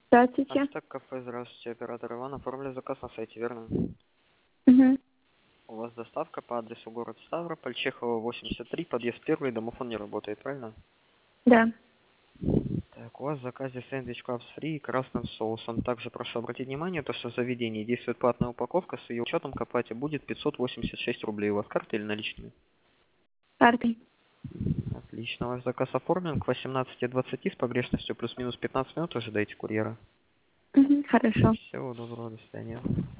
Здравствуйте. Астак кафе, здравствуйте, оператор Иван. Оформили заказ на сайте, верно? Угу. У вас доставка по адресу город Ставрополь, Чехова, 83, подъезд 1, домофон не работает, правильно? Да. Так, у вас в заказе сэндвич Крабс Фри красным соусом. Также прошу обратить внимание, то, что в заведении действует платная упаковка, с ее учетом к оплате будет 586 рублей. У вас карта или наличные? Картой. Отлично, ваш заказ оформлен к 18:20 с погрешностью плюс-минус 15 минут, ожидайте курьера. Угу. Хорошо. Всего доброго, до свидания.